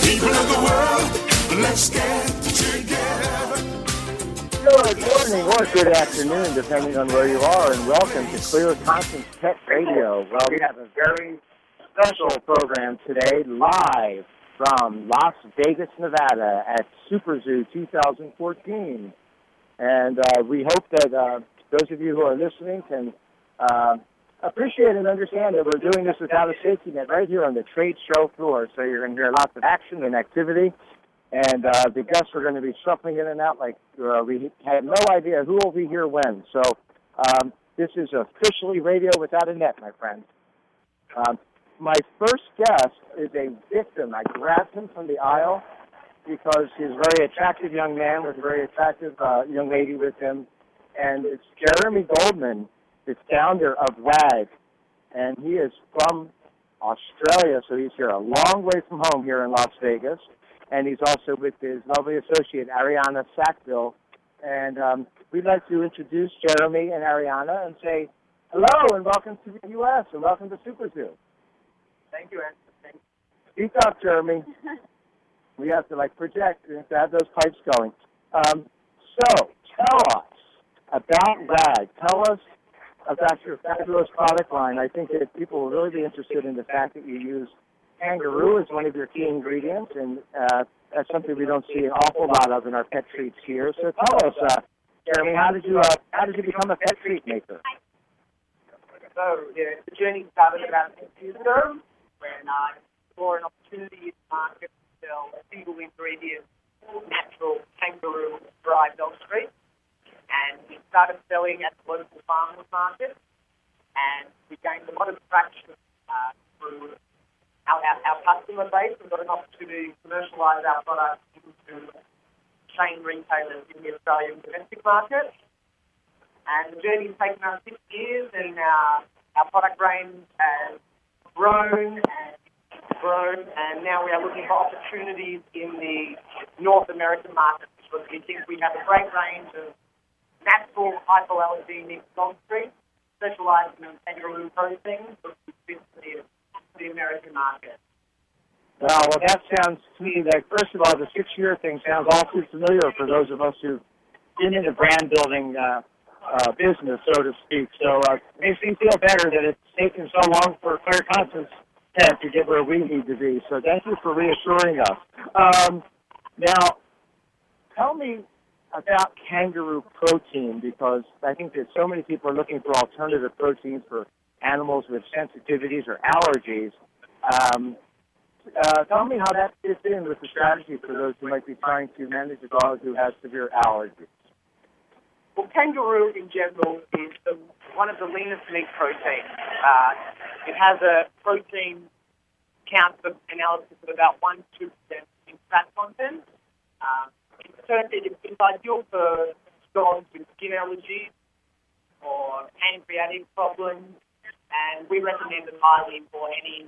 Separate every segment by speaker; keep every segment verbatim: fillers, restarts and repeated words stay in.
Speaker 1: People of the world, let's get together.
Speaker 2: Good morning or good afternoon, depending on where you are, and welcome to Clear Conscience Pet Radio. Well, we have a very special program today, live from Las Vegas, Nevada at Super Zoo two thousand fourteen. And uh, we hope that uh, those of you who are listening can uh, appreciate and understand that we're doing this without a safety net right here on the trade show floor. So you're going to hear lots of action and activity. And uh, the guests are going to be shuffling in and out like uh, we have no idea who will be here when. So um, this is officially radio without a net, my friends. Um, my first guest is a victim. I grabbed him from the aisle because he's a very attractive young man with a very attractive uh, young lady with him. And it's Jeremy Goldman, the founder of WAG. And he is from Australia, so he's here a long way from home here in Las Vegas. And he's also with his lovely associate, Ariana Sackville. And um, we'd like to introduce Jeremy and Ariana and say hello and welcome to the U S and welcome to Super Zoo.
Speaker 3: Thank you, Ed. Thank
Speaker 2: you. Speak up, Jeremy. We have to, like, project. We have to have those pipes going. Um, so, tell us about WAG. Tell us about your fabulous product line. I think that people will really be interested in the fact that you use kangaroo is one of your key ingredients, and uh, that's something we don't see an awful lot of in our pet treats here. So tell us, uh, Jeremy, how did you uh, how did you become a pet treat maker?
Speaker 3: So yeah, the journey started about six years ago when I saw an opportunity in the market to sell a single ingredient natural kangaroo dry dog treat, and we started selling at the local farmers market, and we gained a lot of traction uh, through Our, our, our customer base. We've got an opportunity to commercialise our products into chain retailers in the Australian domestic market. And the journey's taken us six years, and our, our product range has grown and grown, and now we are looking for opportunities in the North American market because we think we have a great range of natural hypoallergenic dog treats specialising in kangaroo proteins, which fits the the American market.
Speaker 2: Well, well, that sounds to me like, first of all, the six-year thing sounds all too familiar for those of us who've been in the brand-building uh, uh, business, so to speak. So uh, it makes me feel better that it's taken so long for Clear Conscience to get where we need to be. So thank you for reassuring us. Um, now, tell me about kangaroo protein, because I think that so many people are looking for alternative proteins for animals with sensitivities or allergies. Um, uh, tell me how that fits in with the strategy for those who might be trying to manage a dog who has severe allergies.
Speaker 3: Well, kangaroo in general is the, one of the leanest meat proteins. Uh, it has a protein count for analysis of about one to two percent in fat content. Uh, it's, it's ideal for dogs with skin allergies or pancreatic problems, and we recommend it highly for any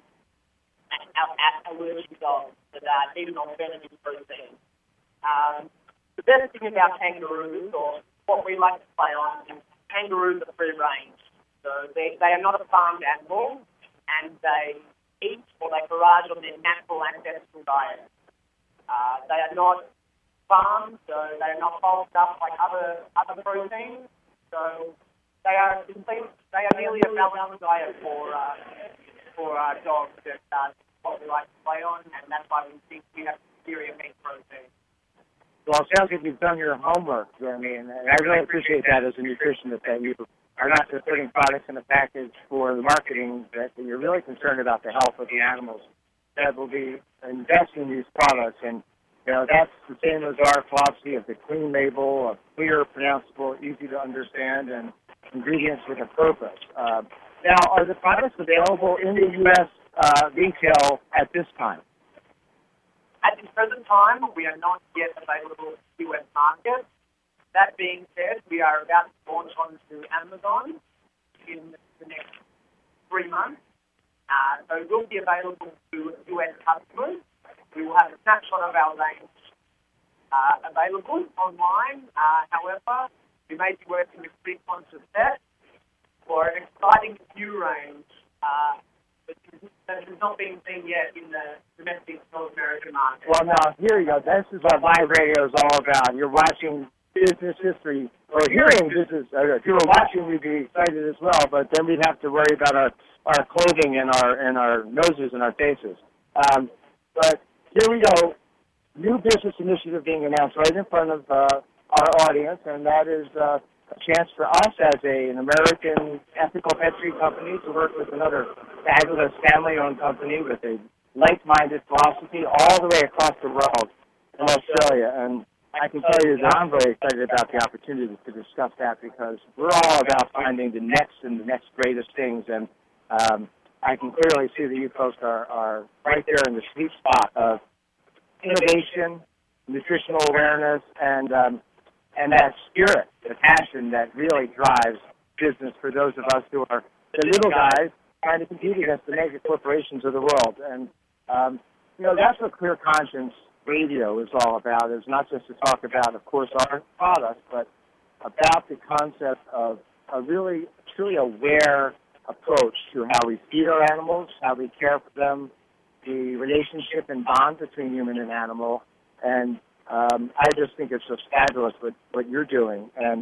Speaker 3: allergic dogs that uh, need an alternative protein. Um, the better thing about kangaroos, or what we like to play on, is kangaroos are free range. So they, they are not a farmed animal, and they eat or they forage on their natural ancestral diet. Uh, they are not farmed, so they are not bulked up like other other proteins. So they are complete. They are nearly a balanced diet for uh, for our dogs. That uh, what we like to play on, and that's why we think we have superior meat protein.
Speaker 2: Well, it sounds like you've done your homework, Jeremy, and I really appreciate that as a nutritionist, that you are not just putting products in a package for the marketing, that you're really concerned about the health of the animals that will be investing in these products. And, you know, that's the same as our philosophy of the clean label, of clear, pronounceable, easy to understand, and ingredients with a purpose. Uh, now, are the products available in the U S uh, retail at this time?
Speaker 3: At this present time, we are not yet available in the U S market. That being said, we are about to launch onto Amazon in the next three months. Uh, so it will be available to U S customers. We will have a snapshot of our range uh, available online. Uh, however, we may be working with Pre-Conscious Pet for an exciting new range uh, that that has not been seen yet in the domestic North American market.
Speaker 2: Well, now, here you go. This is what live radio is all about. You're watching business history, or hearing business. Uh, if you were watching, we'd be excited as well, but then we'd have to worry about our, our clothing and our and our noses and our faces. Um, but here we go. New business initiative being announced right in front of uh, our audience, and that is uh, a chance for us as a, an American ethical pet-free company to work with another fabulous family-owned company with a like-minded philosophy all the way across the world in Australia. And I can tell you that I'm very excited about the opportunity to discuss that, because we're all about finding the next and the next greatest things. And um, I can clearly see that you folks are, are right there in the sweet spot of innovation, nutritional awareness, and um, and that spirit, the passion that really drives business for those of us who are the little guys trying to compete against the mega corporations of the world. And, um, you know, that's what Clear Conscience Radio is all about, is not just to talk about, of course, our products, but about the concept of a really, truly aware approach to how we feed our animals, how we care for them, the relationship and bond between human and animal. And um, I just think it's just fabulous what, what you're doing. And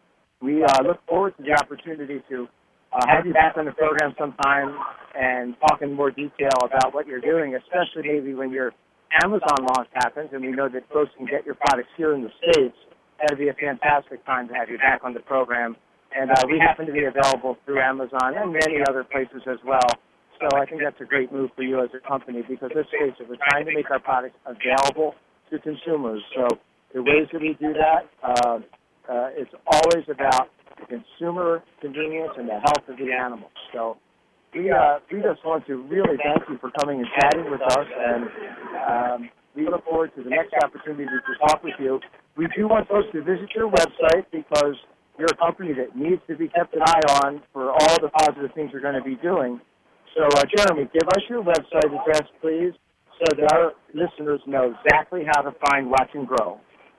Speaker 2: we uh, look forward to the opportunity to uh, have you back on the program sometime and talk in more detail about what you're doing, especially maybe when your Amazon launch happens and we know that folks can get your products here in the States. That would be a fantastic time to have you back on the program. And uh, we happen to be available through Amazon and many other places as well. So I think that's a great move for you as a company, because let's face it, we're trying to make our products available to consumers. So the ways that we do that, uh, uh, it's always about the consumer convenience and the health of the animals. So we uh, we just want to really thank you for coming and chatting with us, and um, we look forward to the next opportunity to talk with you. We do want folks to visit your website, because you're a company that needs to be kept an eye on for all the positive things you're going to be doing. So, uh, Jeremy, give us your website address, please, so that our listeners know exactly how to find Watch and Grow.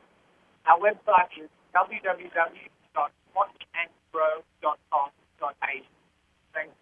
Speaker 3: Our website is w w w dot watch and grow dot com dot a u. Thanks.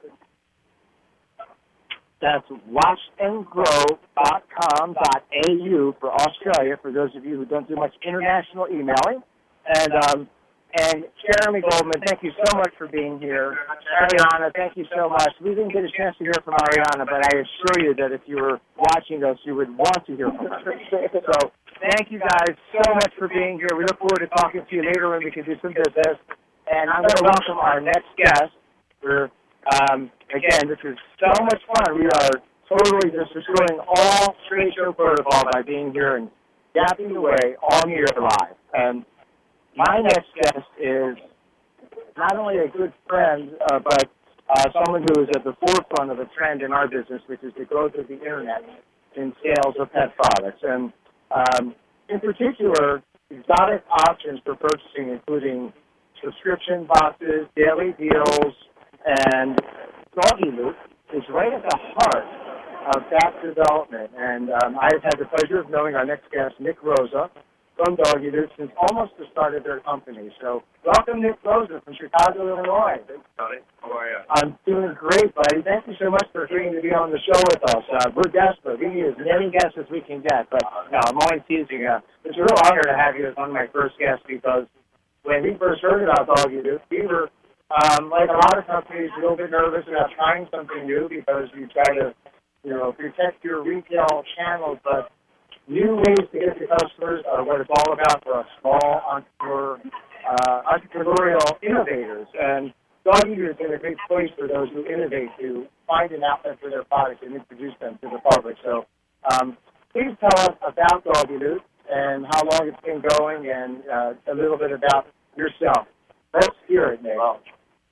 Speaker 2: That's watch and grow dot com dot a u for Australia, for those of you who don't do much international emailing. And um, And Jeremy Goldman, thank you so much for being here. Ariana, thank you so much. We didn't get a chance to hear from Ariana, but I assure you that if you were watching us, you would want to hear from her. So thank you guys so much for being here. We look forward to talking to you later when we can do some business. And I'm going to welcome our next guest. We're, um, again, this is so much fun. We are totally just destroying all trade show protocol by being here and yapping away on the air live. And my next guest is not only a good friend, uh, but uh, someone who is at the forefront of a trend in our business, which is the growth of the Internet in sales of pet products. And um, in particular, exotic options for purchasing, including subscription boxes, daily deals, and doggy loot, is right at the heart of that development. And um, I've had the pleasure of knowing our next guest, Nick Rosa, from Doggy Loot, since almost the start of their company. So welcome, Nick Rosa from Chicago, Illinois.
Speaker 4: Thanks, Tony. How are you?
Speaker 2: I'm doing great, buddy. Thank you so much for agreeing to be on the show with us. Uh, we're desperate. We need as many guests as we can get. But no, I'm only teasing. Uh, it's a real honor to have you as one of my first guests, because when we first heard about Doggy Loot, we were, um, like a lot of companies, a little bit nervous about trying something new, because you try to, you know, protect your retail channels, but new ways to get to customers are what it's all about for us small entrepreneur, uh, entrepreneurial innovators. And Doggy Loot has been a great place for those who innovate to find an outlet for their products and introduce them to the public. So um, please tell us about Doggy Loot and how long it's been going, and uh, a little bit about yourself. Let's hear it, Nick.
Speaker 4: Well,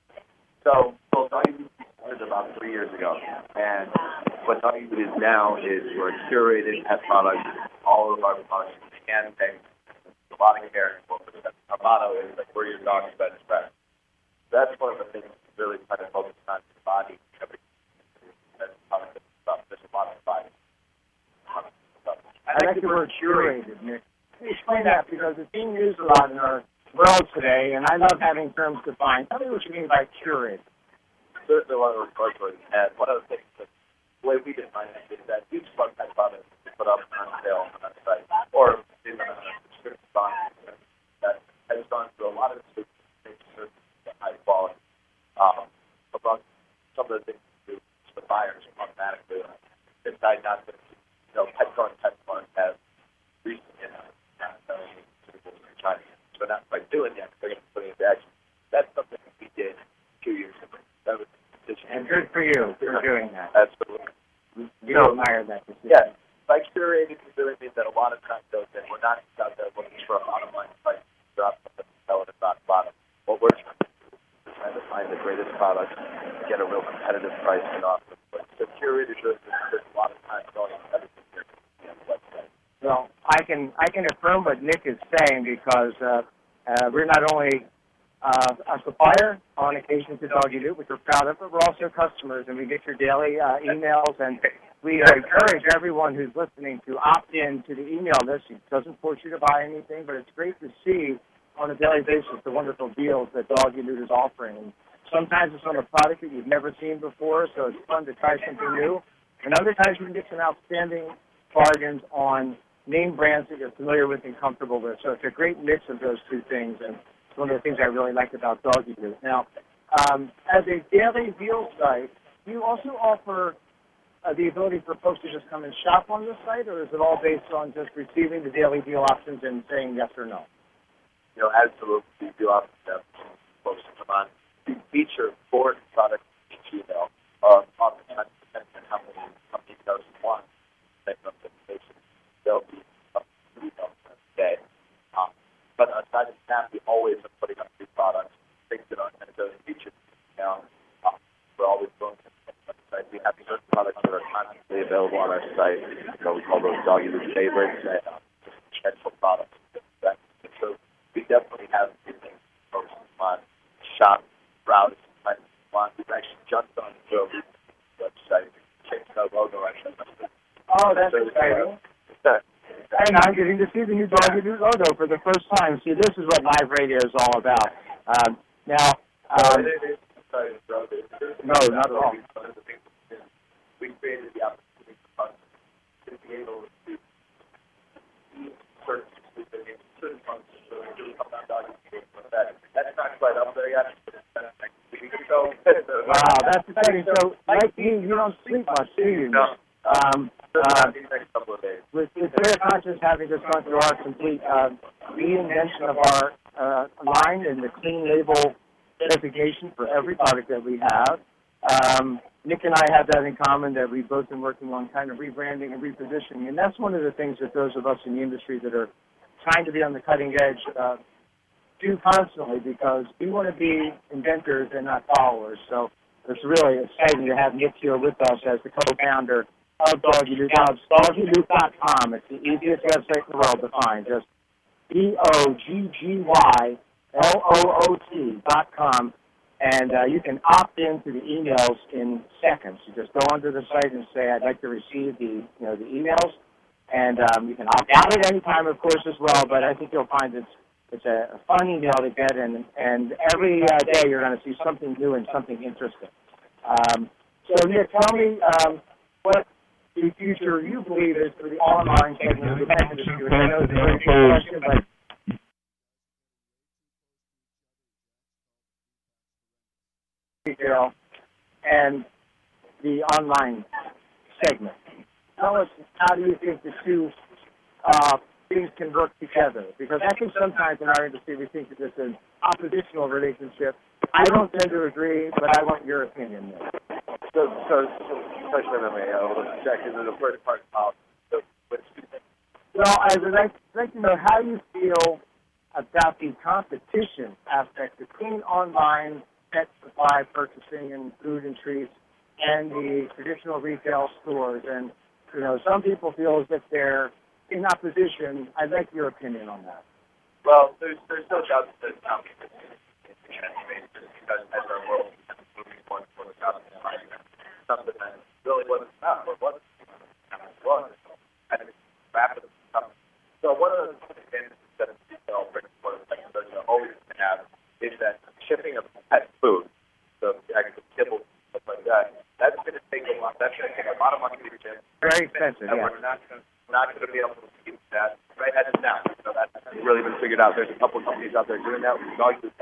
Speaker 4: so, well, Doggy Loot started about three years ago, and what Doggy Loot is now is we're a curated pet product. All of our products can take a lot of care. Our motto is like, we're your dog's best friend. That's one of the things we really try to focus on, the body. Every stuff. There's a lot of body.
Speaker 2: I like the word curated, Nick. Explain that, because it's being used a lot in our world today, and I love having terms defined. Tell me what you mean by curated.
Speaker 4: Certainly one of those buzzwords, and one of the things that the way we define it is that each one pet product is put up on sale on our site or in a subscription box that has gone through a lot of research to make sure it's high quality. Um, among some of the things we do, the buyers automatically decide not to, you know, Petco and PetSmart have recently announced not selling pharmaceuticals in China. So not quite doing yet, they're going to put it into action. That's something that we did two years ago. That was a decision.
Speaker 2: And good for you for doing that.
Speaker 4: Absolutely.
Speaker 2: You
Speaker 4: So,
Speaker 2: admire that decision.
Speaker 4: Yeah. By curating, it really means that a lot of times goes in. We're not just out there looking for a bottom line price to drop something and sell it at rock bottom. What we're trying to do is trying to find the greatest product, get a real competitive price and offer. But the curated goods, there's a lot of time going into everything here on the website.
Speaker 2: Well, I can I can affirm what Nick is saying because uh, uh, we're not only uh, a supplier on occasion to Doggy Doo, which we're proud of, but we're also customers, and we get your daily uh, emails, and we encourage everyone who's listening to opt in to the email list. It doesn't force you to buy anything, but it's great to see on a daily basis the wonderful deals that Doggy Doo is offering. And sometimes it's on a product that you've never seen before, so it's fun to try something new. And other times you can get some outstanding bargains on name brands that you're familiar with and comfortable with. So it's a great mix of those two things, and it's one of the things I really like about Doggy Doo. Now, um, as a daily deal site, do you also offer uh, the ability for folks to just come and shop on the site, or is it all based on just receiving the daily deal options and saying yes or no?
Speaker 4: You know, absolutely, we do offer that folks to come on. We feature four products each email. Uh, oftentimes, depending on how many company emails you want, take up the information. There'll be up to three emails a day. Um, but aside from that, we always are putting up new products, things that aren't necessarily featured. Now, uh, we're always going to the website. We have certain products that are constantly available on our site. You know, we call those Doggy Doo favorites and uh, just essential products. That, so we definitely have these things folks on shop, browse, find want. We've actually jumped on the website, changed our logo. Actually,
Speaker 2: oh, that's so exciting. And I'm getting to see the new Doggy Doo logo for the first time. See, this is what live radio is all about. Um, now, um, no, not at all.
Speaker 4: We created the opportunity for us to be able to see certain certain functions. So we do come down Doggy Doo with that. That's not quite up there yet.
Speaker 2: Wow, that's exciting. So, like you, you don't sleep much, do you?
Speaker 4: No.
Speaker 2: Um, uh,
Speaker 4: next couple of days.
Speaker 2: With, with Clear Conscience having just gone through our complete uh, reinvention of our uh, line and the clean label designation for every product that we have, um, Nick and I have that in common, that we've both been working on kind of rebranding and repositioning. And that's one of the things that those of us in the industry that are trying to be on the cutting edge uh, do constantly, because we want to be inventors and not followers. So it's really exciting to have Nick here with us as the co-founder of Doggy Doo. Doggy Doo dot com. It's the easiest website in the world to find. Just D O G G Y L O O T dot com. And uh, you can opt into the emails in seconds. You just go onto the site and say, I'd like to receive the, you know, the emails. And um, you can opt out at any time, of course, as well. But I think you'll find it's, it's a fun email to get. And, and every uh, day you're going to see something new and something interesting. Um, so, Nick, tell me um, what the future you believe is for the online segment of the pet industry. I know it's a very good question, but retail and the online segment. Tell us, how do you think the two uh, things can work together? Because I think sometimes in our industry we think that it's an oppositional relationship. I don't tend to agree, but I want your opinion there.
Speaker 4: So, so, so especially when we uh, let's check into the first part of the which
Speaker 2: Well, I would like, like to know how you feel about the competition aspect between online pet supply purchasing and food and treats and the traditional retail stores. And, you know, some people feel as if they're in opposition. I'd like your opinion on that.
Speaker 4: Well, there's there's no doubt that there's competition in the internet space, just because as our world is moving more and more out of the environment, something that really wasn't about, or wasn't was, and it's rapid. So one of the advantages that a retail brings forward, like you always have, is that shipping of pet food, so actual kibble, stuff like that, that's going to take a lot. That's going to take a lot of
Speaker 2: very expensive,
Speaker 4: and
Speaker 2: yeah.
Speaker 4: we're not gonna, not going to be able to keep that right as of now. So that's really been figured out. There's a couple of companies out there doing that. We've dog food.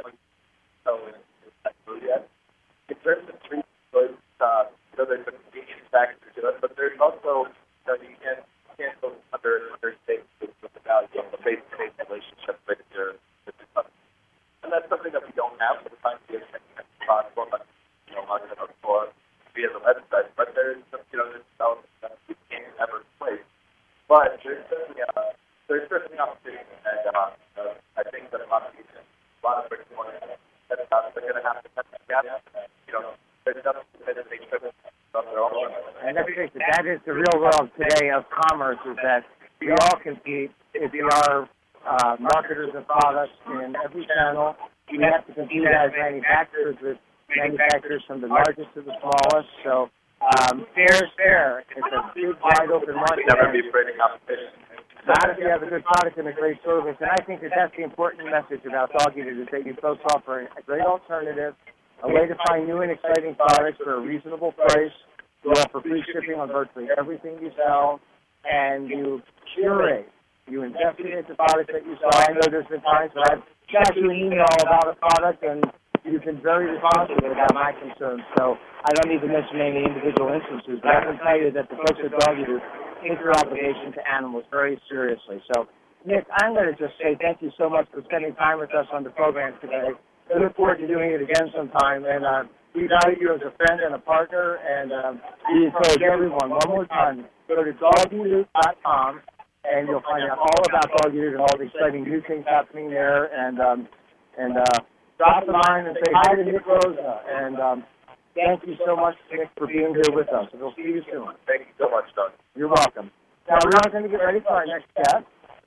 Speaker 4: So it's not true yet. In terms of treat foods, uh, you know, there's a convenience factor to it, but there's also, you know, you can't, you can't go under, under state with the value of the face-to-face relationship with your, with your customer. And that's something that we don't have for the time being as possible, but, you know, market it for via the website. But there's, you know, there's elements that we can't ever replace. But there's certainly, uh, there's certainly opportunity, and uh, uh, I think that a lot of people, a lot of bricks and mortar, that uh, they're going to have to cut the gap. You know, there's nothing that they trip up their own.
Speaker 2: And let's face it, that is the real world today of commerce, is that we all compete. If we are uh, marketers of products in every channel, we have to compete as manufacturers with manufacturers from the largest to the smallest. So um, fair is fair. It's a big, wide open market.
Speaker 4: Never be afraid of competition.
Speaker 2: Not if you have a good product and a great service. And I think that that's the important message about Dog Eaters, is that you folks offer a great alternative, a way to find new and exciting products for a reasonable price. You offer free shipping on virtually everything you sell, and you curate. You investigate the products that you sell. I know there's been times where I've sent you an email about a product, and you've been very responsive about my concerns. So I don't need to mention any individual instances, but I can tell you that the folks at Dog Eaters take their obligation to animals very seriously. So, Nick, I'm going to just say thank you so much for spending time with us on the program today. I look forward to doing it again sometime. And uh, we value you as a friend and a partner. And um, we encourage everyone, one more time, go to dog eaters dot com, and you'll find out all about Dog Eaters and all the exciting new things happening there. And um, and uh, drop a line and say hi to Nick Rosa. And um, thank you so much, Nick, for being here with us. And we'll see you soon.
Speaker 4: Thank you so much, Doug.
Speaker 2: You're welcome. Now, we're now going to get ready for our next guest.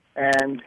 Speaker 2: And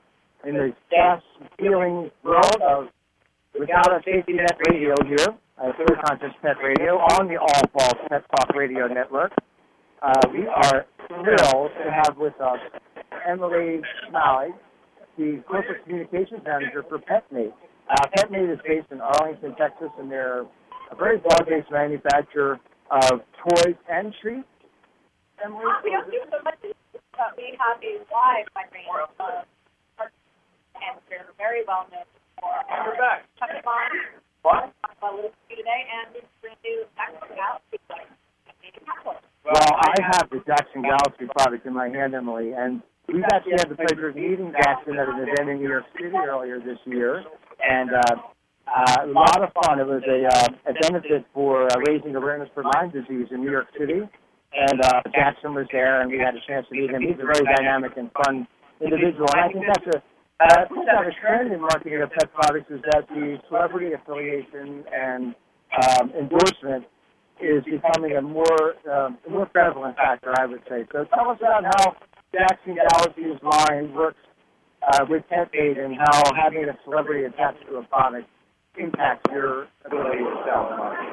Speaker 2: in the fast-feeling world of Without a Safety Net Radio here, uh, Clear Conscious Pet Radio, on the All Balls Pet Talk Radio Network, uh, we are thrilled to have with us Emily Smalley, the Corporate Communications Manager for PetMate. Uh, PetMate is based in Arlington, Texas, and they're a very broad-based manufacturer of toys and treats. Emily?
Speaker 5: Uh, we don't do so much, but we have a wide range of parts, and we're very well known for our Chuck-a-Bon, what? A little today, and this brand new Jackson Galaxy product.
Speaker 2: Well, I have the Jackson Galaxy product in my hand, Emily, and we've actually had the pleasure of meeting Jackson at an event in New York City earlier this year, and uh, uh, a lot of fun. It was a, uh, a benefit for uh, raising awareness for Lyme disease in New York City, and uh, Jackson was there, and we had a chance to meet him. He's a very dynamic and fun individual, and I think that's a Uh, I think that a trend in marketing of pet products is that the celebrity affiliation and um, endorsement is becoming a more uh, more prevalent factor, I would say. So tell us about how Jackson Galaxy's line works uh, with PetMate and how having a celebrity attached to a product impacts your ability to sell.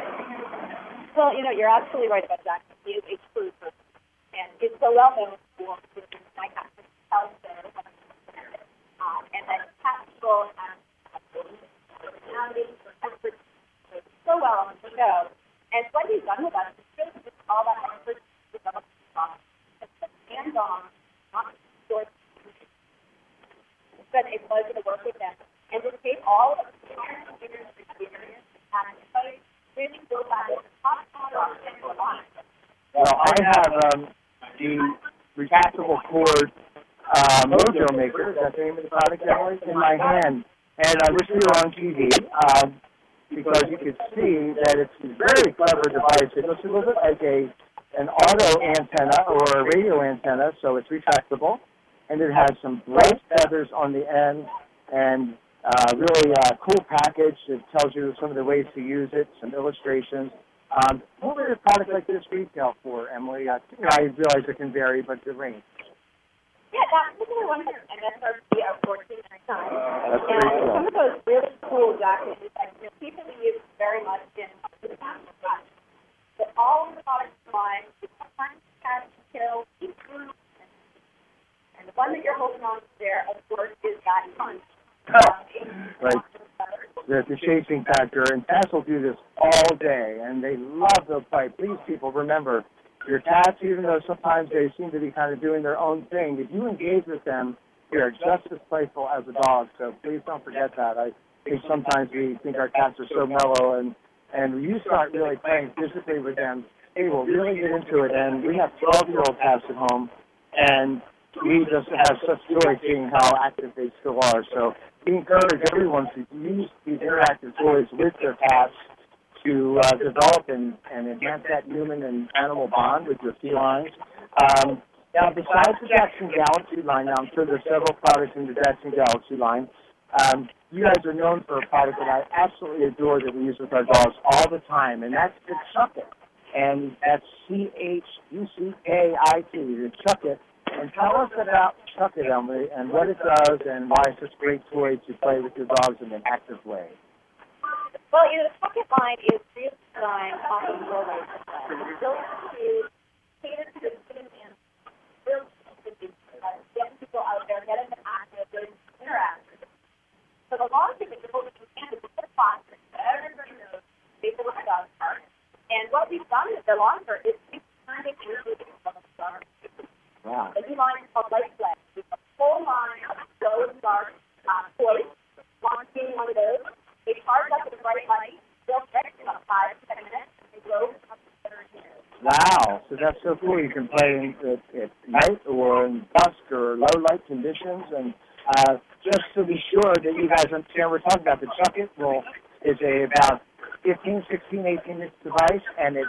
Speaker 5: Well, you know, you're absolutely right about Jackson. He is a true person, and he's so well known for my customers' health and Um, and then tactical and personality, so well on the show. And what he's done with us is really just all that effort to develop the product. It's hands-on, not short. It's been a pleasure to work with them and to take all of the experience and really build that top product in the line.
Speaker 2: Well, I have um, the retractable cord Uh, Mojo Maker, that's the name of the product, Emily, in my hand. And I wish we were on T V uh, because you could see that it's a very clever device. It looks a little bit like a an auto antenna or a radio antenna, so it's retractable. And it has some bright feathers on the end and uh, really uh, cool package. It tells you some of the ways to use it, some illustrations. Um, what would a product like this retail for, Emily? Uh, I realize it can vary, but the range.
Speaker 5: Yeah, that particular one has an M S R P of fourteen ninety-nine.
Speaker 2: That's
Speaker 5: and
Speaker 2: very cool.
Speaker 5: Some of those really cool jackets that you know, people use very much in the fashion fashion. But all of the products line, you hunt, catch, kill, eat food, and the one that you're holding on to there, of course, is that punch.
Speaker 2: Right. The, the shaping factor, and Tess will do this all day, and they love the fight. Please, people, remember, your cats, even though sometimes they seem to be kind of doing their own thing, if you engage with them, they are just as playful as a dog. So please don't forget that. I think sometimes we think our cats are so mellow, and, and when you start really playing physically with them, they will really get into it. And we have twelve-year-old cats at home, and we just have such joy seeing how active they still are. So we encourage everyone to use these interactive toys with their cats to uh, develop and, and enhance that human and animal bond with your felines. Um, now, besides the Jackson Galaxy line, now I'm sure there's several products in the Jackson Galaxy line. Um, you guys are known for a product that I absolutely adore that we use with our dogs all the time, and that's the Chuck-It. And that's C H U C K I T, the Chuck-It. And tell us about Chuck-It, Emily, and what it does and why it's such a great toy to play with your dogs in an active way.
Speaker 5: Well, you know, the Chuck-It line is really designed on a roller system. It's built to cater to the human and built to get people out there, get them active, get them interactive. So the launch of it is what we can do with the sponsor. Everybody knows people with dogs are. And what we've done with the launcher is we've turned it into a star.
Speaker 2: Wow.
Speaker 5: The new line is called Light Flex. It's a full line of glow and dark uh, toys. Launching one of those. They charge up with a bright light. They'll check in about five to ten minutes. And glow up to thirty minutes.
Speaker 2: Wow. So that's so cool. You can play in, at, at night or in dusk or low light conditions. And uh, just to be sure that you guys understand what we're talking about, the Chuck-It will is a about fifteen, sixteen, eighteen inch device, and it's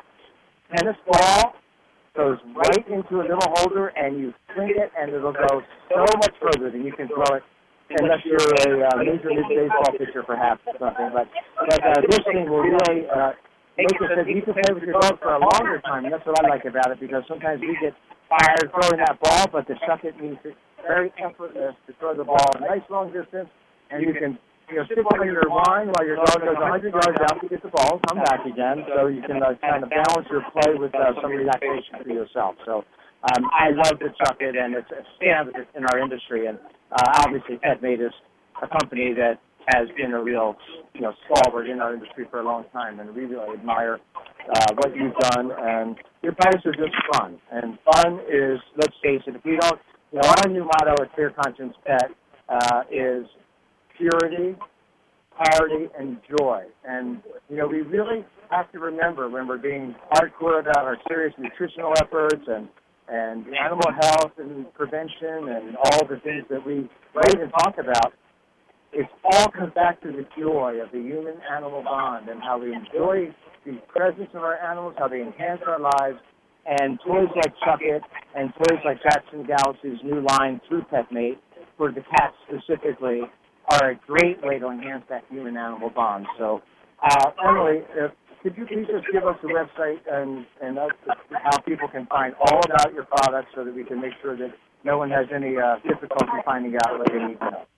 Speaker 2: tennis ball goes right into a little holder, and you fling it, and it'll go so much further than you can throw it, unless you're a uh, Major League Baseball pitcher, perhaps, or something. But, but uh, this thing will really uh, make it so that you can play with your dog for a longer time, and that's what I like about it, because sometimes we get tired throwing that ball, but the Chuck-It means it's very effortless to throw the ball a nice long distance, and you can you know, sit on your line while your dog goes one hundred yards out to get the ball and come back again, so you can uh, kind of balance your play with uh, some relaxation for yourself. So um, I love the Chuck-It, and it's a standard in our industry. And uh, obviously, PetMate is a company that has been a real, you know, stalwart in our industry for a long time, and we really admire uh, what you've done. And your products are just fun, and fun is, let's face it, if we don't, you know, our new motto at Clear Conscience Pet uh, is purity, clarity, and joy. And, you know, we really have to remember when we're being hardcore about our serious nutritional efforts and, and animal health and prevention and all the things that we write and talk about, it all comes back to the joy of the human-animal bond and how we enjoy the presence of our animals, how they enhance our lives. And toys like Chuck-It and toys like Jackson Galaxy's new line through PetMate, for the cats specifically, are a great way to enhance that human-animal bond. So, uh, Emily, uh, could you please just give us the website and, and uh, how people can find all about your products so that we can make sure that no one has any uh, difficulty finding out what they need to know?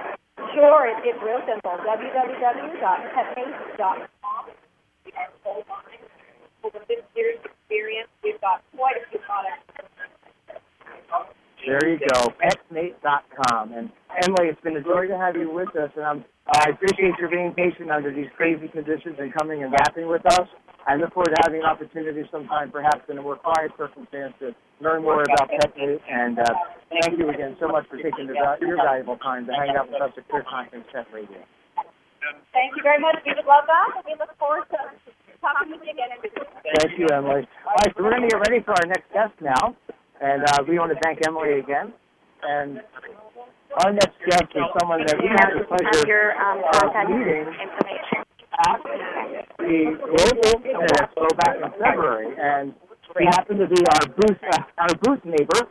Speaker 5: Sure, it, it's real simple. w w w dot petmate dot com. We are full line. Over fifty years of experience, we've got quite a few products.
Speaker 2: There you go, petmate dot com. And Emily, it's been a joy to have you with us, and I'm, I appreciate your being patient under these crazy conditions and coming and rapping with us. I look forward to having an opportunity sometime, perhaps in a more quiet circumstance, to learn more about PetMate. And uh, thank you again so much for taking the, your valuable time to hang out with us at Clear Conscience Pet Radio.
Speaker 5: Thank you very much. We would love that, and we look forward to talking with you again.
Speaker 2: Thank you, Emily. All right, so we're going to get ready for our next guest now. And uh, we want to thank Emily again. And our next guest is someone that we had the pleasure
Speaker 6: your, um,
Speaker 2: of meeting at the Global Pet Expo back in February. And we happen to be our booth, uh, our booth neighbor.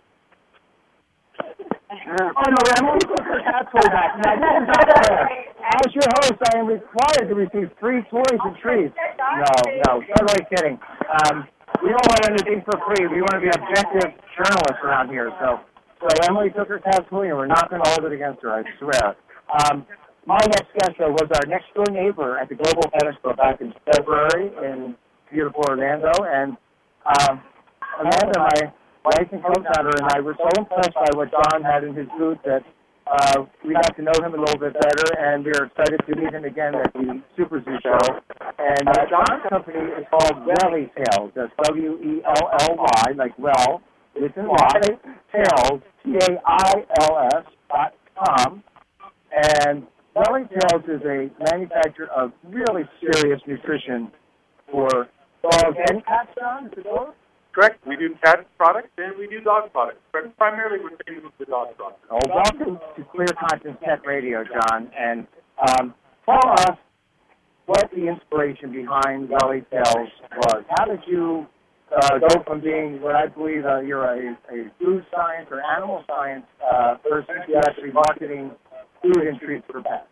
Speaker 2: Oh, no, Emily took her cat toy back. Now, this is not fair. As your host, I am required to receive free toys and treats. No, no, totally kidding. Um, We don't want anything for free. We want to be objective journalists around here. So, so Emily took her cat toy, and we're not going to hold it against her, I swear. Um, my next guest, though, was our next-door neighbor at the Global Pet Expo back in February in beautiful Orlando. And um, Amanda, my wife and co-founder, and I were so impressed by what John had in his booth that uh, we got to know him a little bit better, and we're excited to meet him again at the Super Zoo Show. And uh, John's company is called Welly Tails. That's W E L L Y, like well, it's in Y, Tails, T A I L S dot com. And Welly Tails is a manufacturer of really serious nutrition for dogs and cats, John, is it both?
Speaker 6: Correct. We do cat products and we do dog products. But primarily, we're famous for dog products.
Speaker 2: Oh, welcome to Clear Conscience Tech Radio, John. And um, tell us what the inspiration behind Welly Tails was. How did you uh, go from being what I believe uh, you're a, a food science or animal science uh, person to actually marketing food and treats for pets?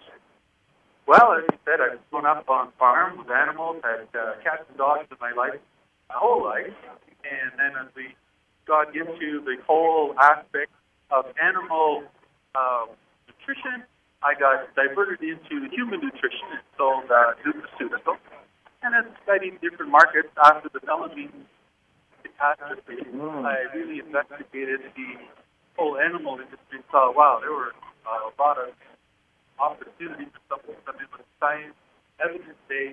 Speaker 6: Well, as you said, I've grown up on farms with animals, had uh, cats and dogs in my life, my whole life. And then as we got into the whole aspect of animal uh, nutrition, I got diverted into human nutrition and sold uh, nutraceuticals. And as studying different markets after the Philippines catastrophe, mm. I really investigated the whole animal industry and saw, wow, there were uh, a lot of opportunities for something coming with science, evidence-based,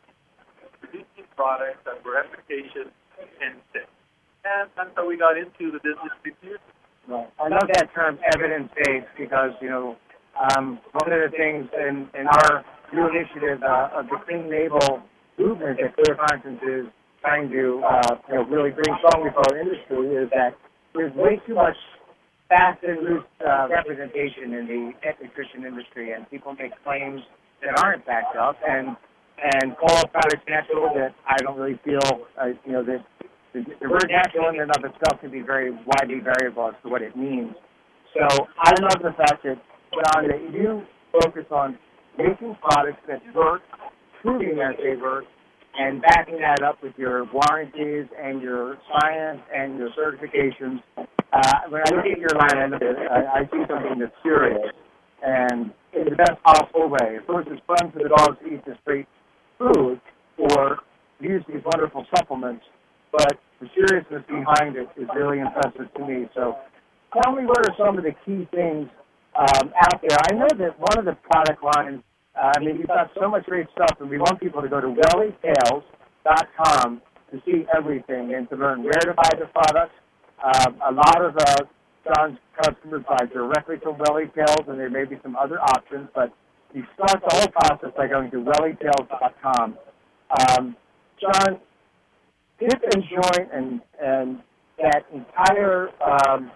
Speaker 6: producing products that were efficacious and safe. And that's how we got into the business years.
Speaker 2: Right. I love that term, evidence-based, because, you know, um, one of the things in, in our new initiative uh, of the Clean Label movement that Clear Conscience is trying to, uh, you know, really bring strongly for our industry is that there's way too much fast and loose uh, representation in the pet nutrition industry, and people make claims that aren't backed up, and and call products natural that I don't really feel, uh, you know, that the, the word natural in and of itself can be very widely variable as to what it means. So I love the fact that, John, that you focus on making products that work, proving that they work, and backing that up with your warranties and your science and your certifications. Uh, when I look at your line, I, I see something that's serious and in the best possible way. Of course, it's fun for the dogs to eat this great food or use these wonderful supplements, but the seriousness behind it is really impressive to me. So tell me, what are some of the key things um, out there? I know that one of the product lines, uh, I mean, you've got so much great stuff, and we want people to go to welly tails dot com to see everything and to learn where to buy the products. Uh, a lot of uh, John's customers buy directly from Welly Tails, and there may be some other options, but you start the whole process by going to welly tails dot com. Um, John, hip and joint and, and that entire um,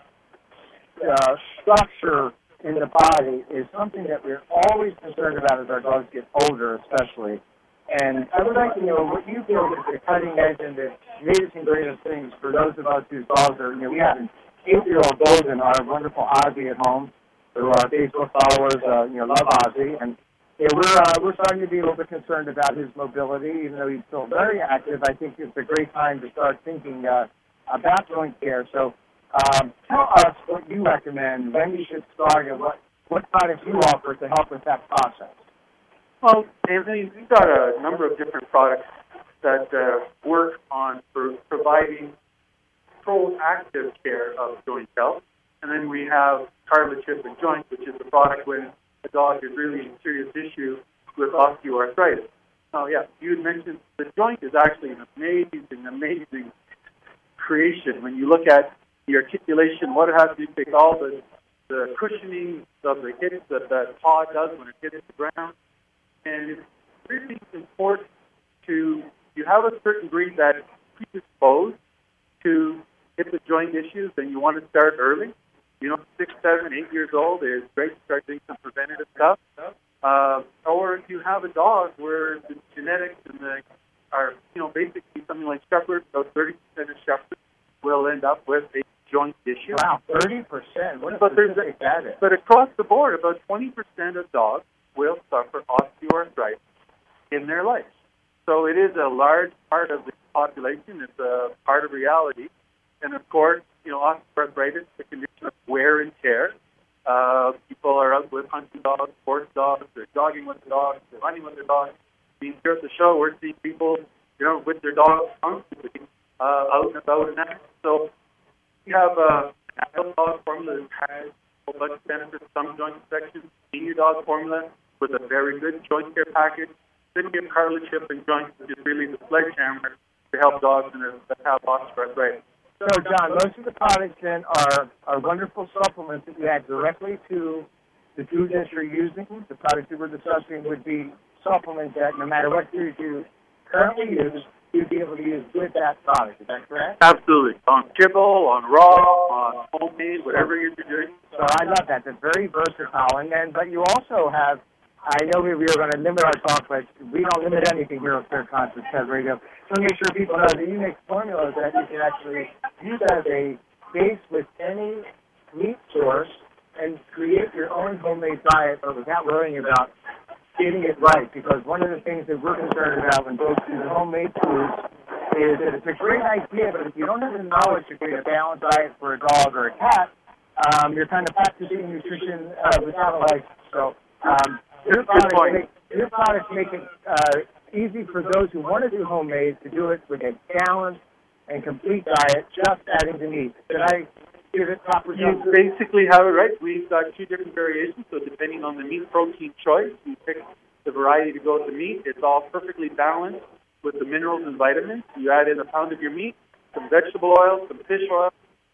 Speaker 2: uh, structure in the body is something that we're always concerned about as our dogs get older, especially. And I would like to know what you feel is the cutting edge and the latest and greatest things for those of us whose dogs are, you know, we have an eight-year-old Golden, our wonderful Ozzy at home, who our Facebook followers, uh, you know, love Ozzy. And yeah, we're uh, we're starting to be a little bit concerned about his mobility, even though he's still very active. I think it's a great time to start thinking uh, about joint care. So um, tell us what you recommend, when you should start, and what, what products you offer to help with that process.
Speaker 6: Well, Anthony, we've got a number of different products that uh, work on for providing proactive care of joint health. And then we have cartilage, hip, and joint, which is a product when a dog is really in serious issue with osteoarthritis. Now, yeah, you had mentioned the joint is actually an amazing, amazing creation. When you look at the articulation, what it has to take all the, the cushioning of the hip that that paw does when it hits the ground. And it's really important to, you have a certain breed that is predisposed to hip and joint issues, and you want to start early. You know, six, seven, eight years old is great to start doing some preventative stuff. Uh, or if you have a dog where the genetics and the are, you know, basically something like shepherds, about thirty percent of shepherds will end up with a joint issue.
Speaker 2: Wow, thirty percent? What
Speaker 6: but, there's
Speaker 2: a, that
Speaker 6: but across the board, about twenty percent of dogs will suffer osteoarthritis in their life. So it is a large part of the population. It's a part of reality. And, of course, you know, osteoarthritis is a condition of wear and tear. Uh, people are out with hunting dogs, sports dogs, they're jogging with the dogs, they're running with their dogs. I mean, here at the show, we're seeing people, you know, with their dogs constantly uh, out and about and that. So we have uh, an adult dog formula that has whole bunch of benefits, some joint infections, senior dog formula with a very good joint care package. Then you have cartilage, hip, and joints, which is really the sledgehammer to help dogs in that have osteoarthritis.
Speaker 2: So, John, most of the products then are, are wonderful supplements that you add directly to the foods that you're using. The products that we're discussing would be supplements that no matter what food you currently use, you'd be able to use with that product. Is that correct?
Speaker 6: Absolutely. On kibble, on raw, on homemade, whatever you're doing.
Speaker 2: So I love that. That's very versatile. And then, but you also have, I know we, we were going to limit our talk, but we don't limit anything here at Clear Conscience Pet Radio. So make sure people know that you make formulas that you can actually use as a base with any meat source and create your own homemade diet, but without worrying about getting it right. Because one of the things that we're concerned about when folks use homemade foods is that it's a great idea, but if you don't have the knowledge to create a balanced diet for a dog or a cat, um, you're kind of practicing nutrition uh, without a license. So um, your, products make, your products make it uh, easy for those who want to do homemade to do it with a balanced and complete diet, just adding the meat. Did I give it proper
Speaker 6: You
Speaker 2: justice?
Speaker 6: basically have it right. We've got two different variations, so depending on the meat protein choice, you pick the variety to go with the meat. It's all perfectly balanced with the minerals and vitamins. You add in a pound of your meat, some vegetable oil, some fish oil,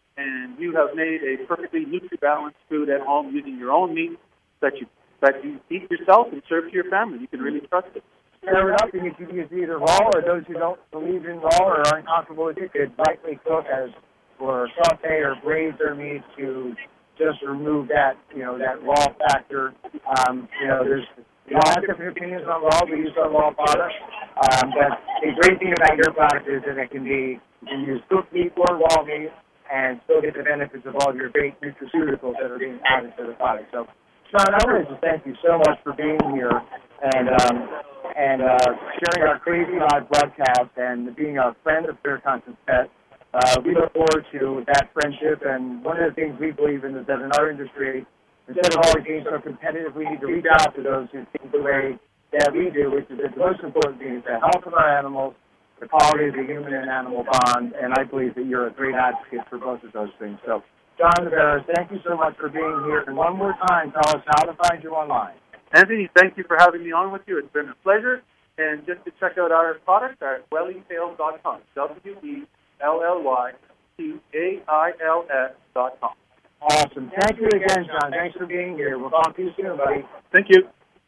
Speaker 6: and you have made a perfectly nutri-balanced food at home using your own meat that you that you eat yourself and serve to your family. You can really trust it.
Speaker 2: Fair enough, and you can use either raw, or those who don't believe in raw or aren't comfortable with it could lightly cook as or saute or braise their meat to just remove that, you know, that raw factor. Um, you know, there's a lot of different opinions on raw. We use our raw product. Um, but the great thing about your product is that it can be, you can use cooked meat or raw meat and still get the benefits of all your great nutraceuticals that are being added to the product. So, Sean, I wanted to thank you so much for being here and um, and uh, sharing our crazy live broadcast and being a friend of Clear Conscience Pet. Uh, we look forward to that friendship, and one of the things we believe in is that in our industry, instead of always being so competitive, we need to reach out to those who think the way that we do, which is that the most important thing is the health of our animals, the quality of the human and animal bond, and I believe that you're a great advocate for both of those things. So, John Navarro, thank you so much for being here, and one more time, tell us how to find you online.
Speaker 6: Anthony, thank you for having me on with you. It's been a pleasure, and just to check out our product, our welly tails dot com, W E L L Y T A I L S dot com.
Speaker 2: Awesome. Thank you again, John. Thanks for being here. We'll talk to you soon, buddy.
Speaker 6: Thank you.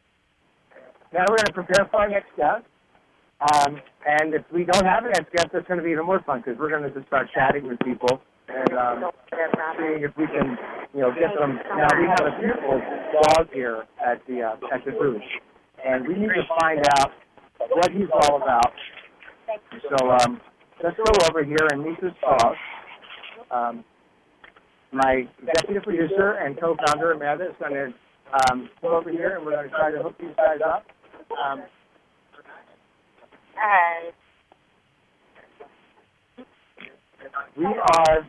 Speaker 2: Now we're going to prepare for our next guest. Um, and if we don't have a next guest, that's going to be even more fun because we're going to just start chatting with people and um, seeing if we can, you know, get them. Now we have a beautiful dog here at the uh, at the booth, and we need to find out what he's all about. So um, let's go over here and meet this dog. Um, my executive producer and co-founder Amanda is going to um, come over here, and we're going to try to hook these guys up. Um,
Speaker 5: Uh,
Speaker 2: we are.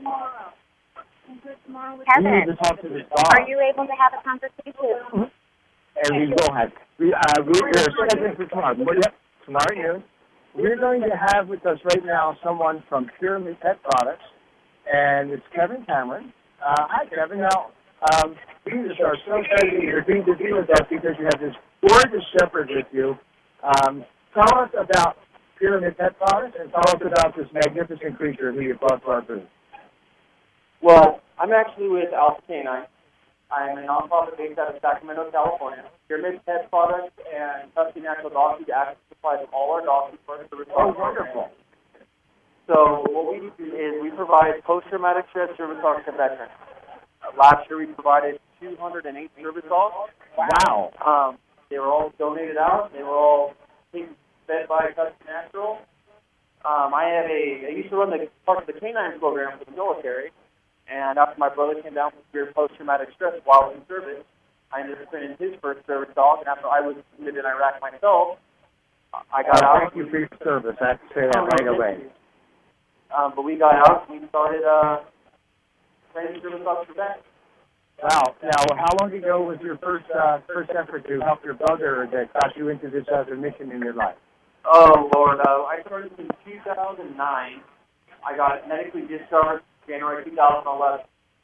Speaker 2: We need to talk to this dog.
Speaker 5: are you able to have a conversation?
Speaker 2: And we will have. We, uh, we are scheduled for tomorrow. But yep, tomorrow at noon. We're going to have with us right now someone from Pyramid Pet Products, and it's Kevin Cameron. Uh, hi, Kevin. Now, um, we just are so excited that you're being to be with us because you have this gorgeous shepherd with you. Um, tell us about Pyramid Pet Products and tell us about this magnificent creature who you brought to our booth.
Speaker 7: Well, I'm actually with Alpha Canine. I'm a nonprofit based out of Sacramento, California. Pyramid Pet Products and Husky Natural Dog Food actually supplies all our dog food for us to
Speaker 2: Oh, wonderful.
Speaker 7: So what we do is we provide post-traumatic stress service dogs to veterans. Uh, last year we provided two hundred eight service dogs.
Speaker 2: Wow.
Speaker 7: Um, they were all donated out. They were all fed by Husky Natural. Um, I have a, I used to run the part of the canine program for the military, and after my brother came down with severe post-traumatic stress while in service, I ended up sending his first service dog, and after I was wounded in Iraq myself, I got
Speaker 2: oh,
Speaker 7: out.
Speaker 2: Thank you for your service. I have to say that right away.
Speaker 7: Um, but we got out and we started uh, training service dogs for vets.
Speaker 2: Wow. Now, how long ago was your first uh, first effort to help your brother that got you into this other mission in your life?
Speaker 7: Oh, Lord. Uh, I started in two thousand nine. I got medically discharged January two thousand eleven.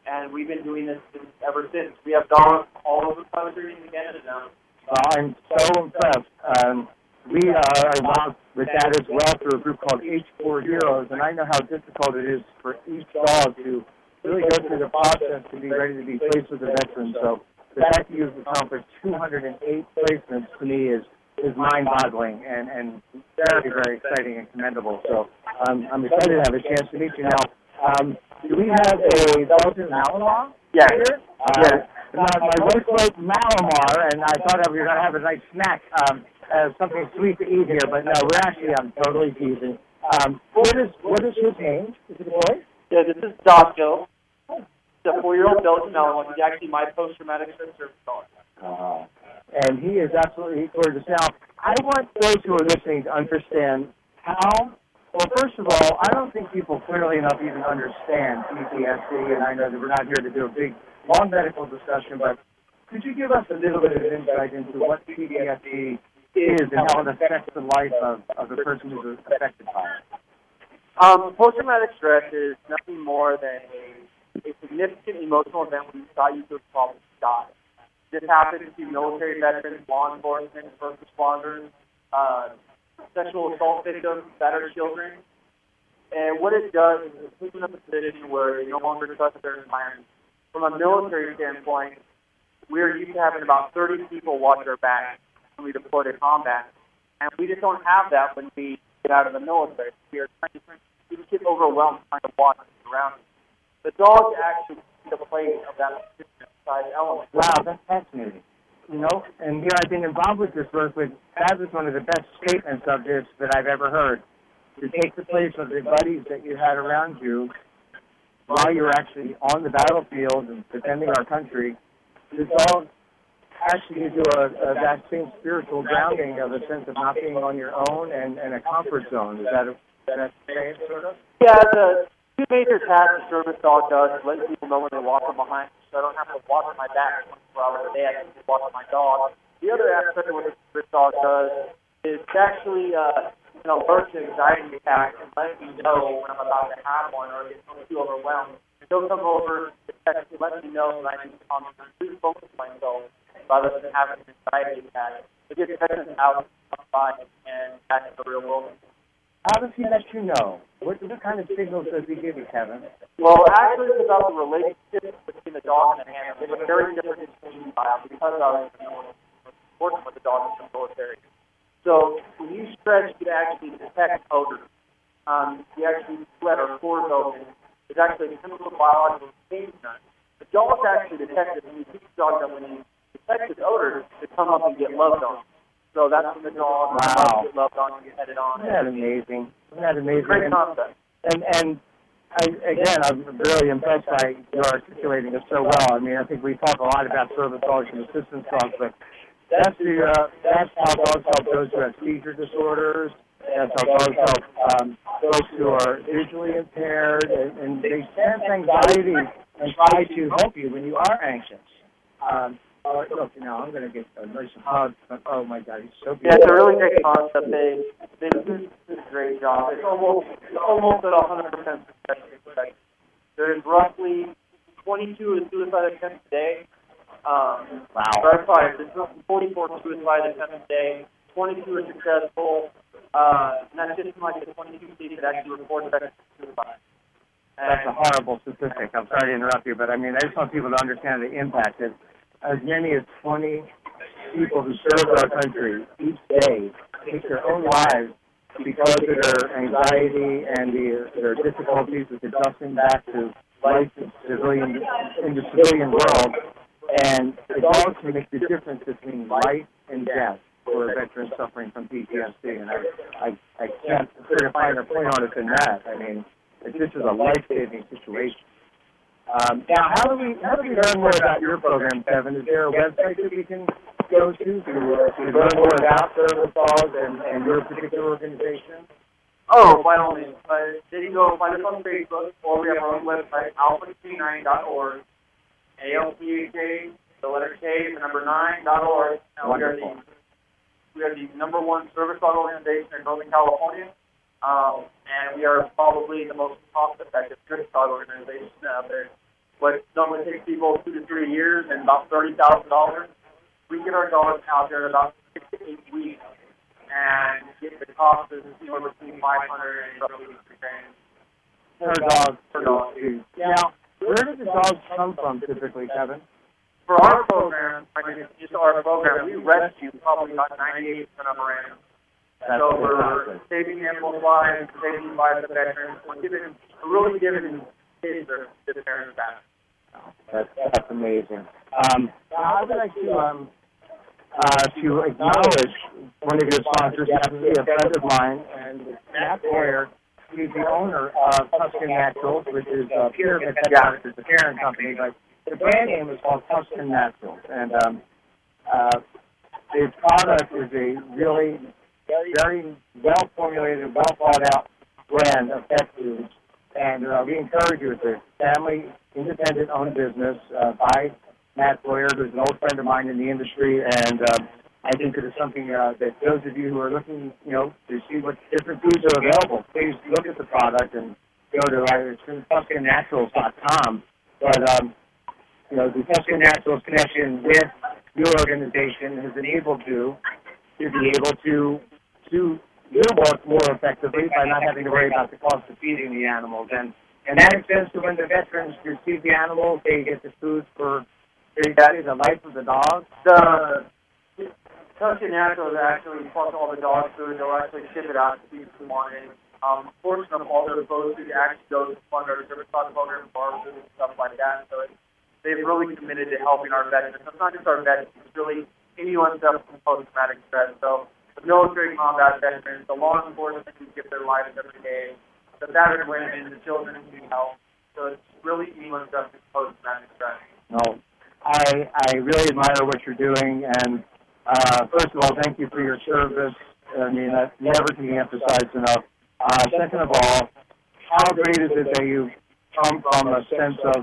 Speaker 7: and we've been doing this since, ever since. We have dogs all over Southern Union in Canada now.
Speaker 2: Well, I'm so impressed. Um, we are involved with that as well through a group called H four Heroes, and I know how difficult it is for each dog to really go through the process to be ready to be placed with a veteran. So the fact that you've accomplished two hundred eight placements to me is, is mind-boggling and, and very, very exciting and commendable. So um, I'm excited to have a chance to meet you now. Um, do we have a Belgian Malinois
Speaker 7: Yeah.
Speaker 2: here? Uh,
Speaker 7: Yeah.
Speaker 2: My, my wife likes Malamar, and I thought we were going to have a nice snack, um, uh, something sweet to eat here, but no, we're actually, I'm totally teasing. Um, what is what is his name? Is it a boy?
Speaker 7: Yeah, this is Dosco. It's a four-year-old Belgian Malinois. He's actually my post-traumatic stress service dog.
Speaker 2: Uh, and he is absolutely gorgeous. Now, I want those who are listening to understand how, well, first of all, I don't think people clearly enough even understand P T S D, and I know that we're not here to do a big, long medical discussion, but could you give us a little bit of insight into what P T S D is and how it affects the life of, of the person who's affected by it?
Speaker 7: Um, post-traumatic stress is nothing more than a, a significant emotional event when you thought you could probably die. This happens to military veterans, law enforcement, first responders, uh, sexual assault victims, battered children. And what it does is it puts them in a position where they no longer trust their environment. From a military standpoint, we're used to having about thirty people watch our back when we deploy to combat. And we just don't have that when we get out of the military. We are trying to, we just get overwhelmed trying to watch around us. The dogs actually see the place of that side element.
Speaker 2: Wow, that's fascinating. You know, and here I've been involved with this work, but that was one of the best statements of this that I've ever heard. To take the place of the buddies that you had around you while you were actually on the battlefield and defending our country, the dog actually gives you a, a, that same spiritual grounding of a sense of not being on your own and, and a comfort zone. Is that a, that same sort of?
Speaker 7: Yeah, the two major tasks the service dog does is letting people know when they walk up behind me, so I don't have to watch my back twenty-four hours a day. I can just watch my dog. The other aspect of what the service dog does is actually uh, you know, alert to anxiety attacks and letting me know when I'm about to have one or get too overwhelmed. He'll come over and let me know that I need to completely focus myself rather than having an anxiety attack. It gets veterans out outside and back in the real world.
Speaker 2: How does he let you know? What, what kind of signals does he give you, Kevin?
Speaker 7: Well, actually, it's about the relationship between the dog and the animal. It's a very different institution style because I was working with the dog in the military. So when you stretch, you can actually detect odor. Um, you actually let our pores open. It's actually a chemical biological change done. The dogs actually detect it, and you teach the dog that when you detect his odor, to come up and get loved on. So that's when the dog
Speaker 2: wow.
Speaker 7: get loved on and get headed on.
Speaker 2: Isn't that amazing? Isn't that amazing?
Speaker 7: Great concept.
Speaker 2: And, and I, again, I'm really impressed by your articulating it so well. I mean, I think we talk a lot about service dogs and assistance dogs, but that's the uh, that's how dogs help those who have seizure disorders. That's how dogs help um, those who are visually impaired, and, and they sense anxiety and try to help you when you are anxious. Um, uh, look, you know, I'm going to get a nice hug. Oh my God, he's so beautiful.
Speaker 7: Yeah, it's a really great concept. They they do a great job. It's almost it's almost at one hundred percent success rate. There's roughly twenty-two suicide attempts a day. Um,
Speaker 2: wow.
Speaker 7: Sorry, sorry, there's forty-four suicide attempts a day. twenty-two are successful. Uh, and that's just like the twenty-two states that actually report veterans suicide.
Speaker 2: That's a horrible statistic. I'm sorry to interrupt you, but I mean, I just want people to understand the impact of as many as twenty people who serve our country each day take their own lives because of their anxiety and the, their difficulties with adjusting back to life in civilian in the civilian world. And the dogs can make the difference between life and death for a veteran suffering from P T S D. And I, I, I can't put a finer point on it than that. I mean, this is a life-saving situation. Um, now, how do we how do we learn more about your program, Kevin? Is there a website that we can go to to, uh, to learn more about service dogs and, and your particular organization?
Speaker 7: Oh, by all means. Uh, they can go find us on Facebook, or we have our own website, alpha k nine dot org. A L P H A, the letter K, the number nine dot org. Now, we are the we are the number one service dog organization in Northern California, um, and we are probably the most cost-effective service dog organization out there. what normally takes people two to three years and about thirty thousand dollars. We get our dogs out there in about six to eight weeks and get the cost is anywhere between five hundred and roughly three grand.
Speaker 2: Per dog.
Speaker 7: Per dog.
Speaker 2: Now, where do the dogs come from typically, Kevin?
Speaker 7: For our program, I mean, it's just our program, we rescue probably about ninety-eight percent of our animals.
Speaker 2: That's
Speaker 7: so we're
Speaker 2: fantastic.
Speaker 7: saving animal lives, saving lives of veterans. We're giving, we're really giving kids their, their parents back.
Speaker 2: That's, that's amazing. Um, I would like to um, uh, to acknowledge one of your sponsors, actually a friend of mine, and Matt Boyer. He's the owner of Tuscan Naturals, which is uh, Pyramid Pet is the parent company, but the brand name is called Tuscan Naturals. And um, uh, the product is a really very well-formulated, well-thought-out brand of pet foods. And uh, we encourage you, it's a family, independent-owned business uh, by Matt Boyer, who's an old friend of mine in the industry, and uh, I think it is something uh, that those of you who are looking, you know, to see what different foods are available, please look at the product and go to uh, Tuscan Naturals dot com. But, um, you know, the Tuscan Naturals connection with your organization has enabled you to be able to do your work more effectively by not having to worry about the cost of feeding the animals. And, and that extends to when the veterans receive the animals, they get the food for basically the life of the dog.
Speaker 7: The Tuscan Naturals actually plus all the dog food. They'll actually ship it out to people who want it. Um, portion of all their proceeds actually goes to fund our service dog program, barbecue, and stuff like that. So it's, they've really committed to helping our veterans. It's not just our veterans, it's really anyone suffering from post-traumatic stress. So the military combat veterans, the law enforcement who give their lives every day, the battered women, the children who need help. So it's really anyone suffering from post-traumatic stress.
Speaker 2: No, I I really admire what you're doing, and uh, first of all, thank you for your service. I mean, that never can be emphasized enough. Uh, second of all, how great is it that you come from a sense of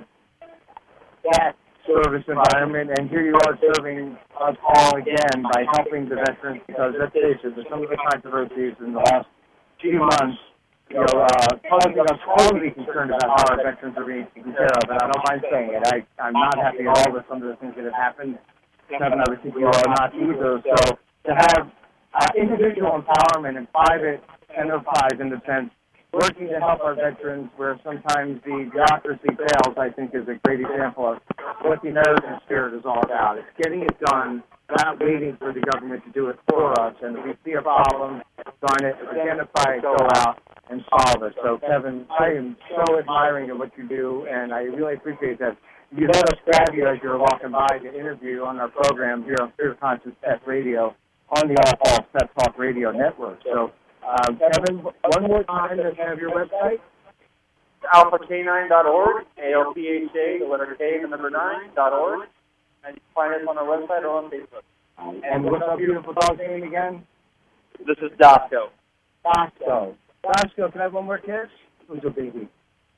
Speaker 2: that service environment, and here you are serving us all again by helping the veterans, because let's face it, some of the controversies in the last few months, you know, uh, causing us all to be concerned about how our veterans are being taken care of, and I don't mind saying it. I, I'm not happy at all with some of the things that have happened. Kevin, I would think you are not either. So to have uh, individual empowerment and private enterprise, in the sense, working to help our veterans where sometimes the bureaucracy fails, I think is a great example of what the American spirit is all about. It's getting it done, not waiting for the government to do it for us. And if we see a problem, darn it, identify it, go out, and solve it. So, Kevin, I am so admiring of what you do, and I really appreciate that. You let us grab you as you were walking by to interview on our program here on Pure Conscious Pet Radio on the All Falls Pet Talk Radio Network. So, Um, Kevin, one more time, let's have your website.
Speaker 7: alpha canine dot org, A L P H A, the letter K, the number nine, dot org. And you can find us on our website or on Facebook.
Speaker 2: And what's our beautiful dog's name again?
Speaker 7: This is Dasco.
Speaker 2: Dasco. Dasco, can I have one more kiss? Who's a baby?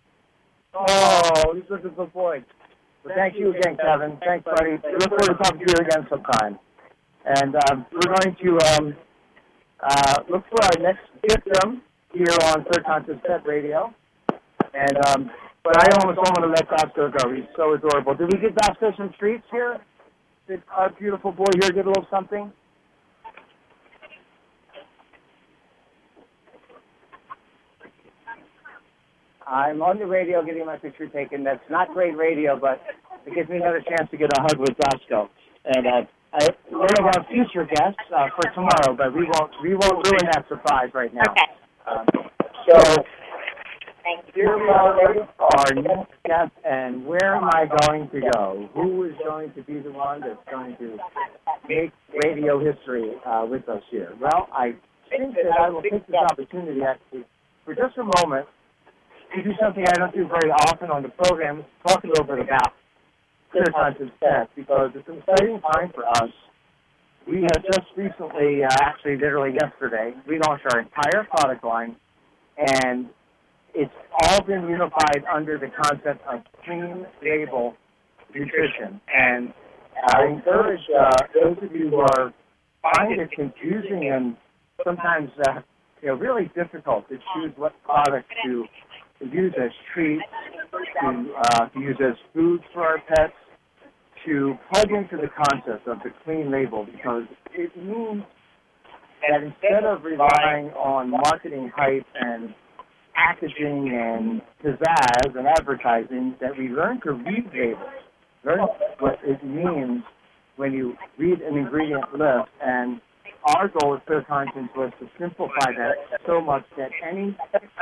Speaker 2: Oh, he's such a good boy. Well, thank you again, Kevin. Thanks, buddy. We look forward to talking to you again sometime. And um, we're going to... Um, Uh, look for our next victim here on Third Conscious Pet Radio. And, um, but I almost don't want to let Dasco go. He's so adorable. Did we give Dasco some treats here? Did our beautiful boy here get a little something? I'm on the radio getting my picture taken. That's not great radio, but it gives me another chance to get a hug with Dasco. And, uh, I learn about future guests uh, for tomorrow, but we won't we won't ruin that surprise right now.
Speaker 5: Okay.
Speaker 2: Um, so
Speaker 5: Thank you.
Speaker 2: here we are ready for our next guest, and where am I going to go? Who is going to be the one that's going to make radio history uh, with us here? Well, I think that I will take this opportunity actually for just a moment to do something I don't do very often on the program, talk a little bit about Clear Conscious Pet, because it's an exciting time for us. We have just recently, uh, actually literally yesterday, we launched our entire product line, and it's all been unified under the concept of clean label nutrition. And I encourage uh, those of you who are finding it confusing and sometimes uh, you know, really difficult to choose what product to use as treats, to, uh, to use as food for our pets, to plug into the concept of the clean label, because it means that instead of relying on marketing hype and packaging and pizzazz and advertising, that we learn to read labels, learn what it means when you read an ingredient list. And our goal at Clear Conscience was to simplify that so much that any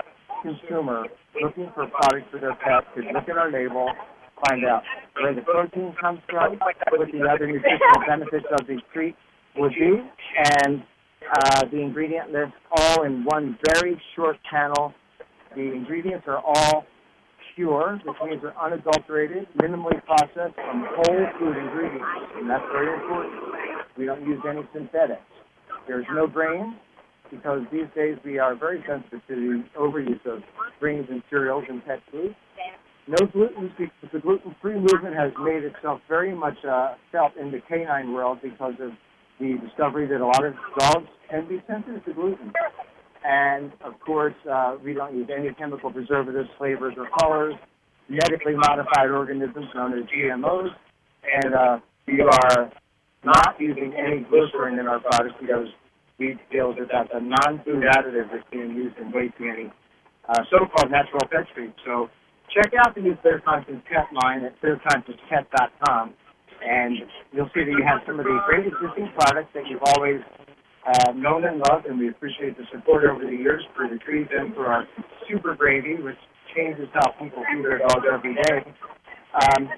Speaker 2: consumer looking for a product for their pet could look at our label, find out where the protein comes from, what the other nutritional benefits of the treat would be, and uh, the ingredient list all in one very short panel. The ingredients are all pure, which means they're unadulterated, minimally processed from whole food ingredients, and that's very important. We don't use any synthetics. There's no grains, because these days we are very sensitive to the overuse of grains and cereals in pet food. No gluten, because the gluten-free movement has made itself very much uh, felt in the canine world because of the discovery that a lot of dogs can be sensitive to gluten. And, of course, uh, we don't use any chemical preservatives, flavors, or colors, genetically modified organisms known as G M Os, and uh, we are not using any glycerin in our products because we feel that that's a non-food additive that's being used in way too many uh, so-called natural pet treats. So check out the new Clear Conscience Pet line at clear conscience pet dot com, and you'll see that you have some of the great existing products that you've always uh, known and loved, and we appreciate the support over the years for the treats and for our Super Gravy, which changes how people feed their dogs every day. Um,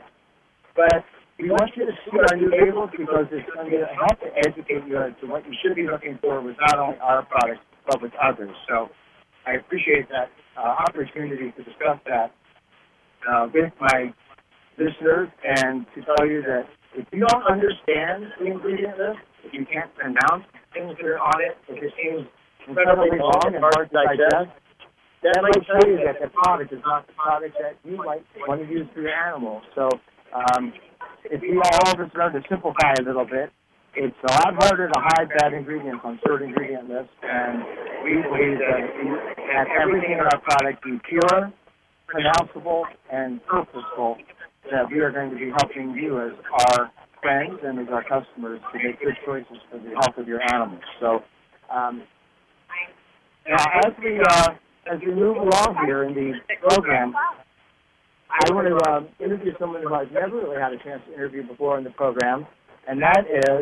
Speaker 2: but we want you to see our new labels because it's going to help to educate you as to what you should be looking for with not only our products, but with others. So I appreciate that uh, opportunity to discuss that uh, with my listeners, and to tell you that if you don't understand the ingredient list, if you can't pronounce things that are on it, if it seems incredibly long and hard to digest, that might tell you that the product is not the product that you might want to use for your animal. So um, if we all of us learn to simplify a little bit, it's a lot harder to hide bad ingredients on short ingredient lists, and we believe that if we have everything in our product be pure, pronounceable, and purposeful, that we are going to be helping you as our friends and as our customers to make good choices for the health of your animals. So um, now as we uh, as we move along here in the program, I want to um, interview someone who I've never really had a chance to interview before in the program, and that is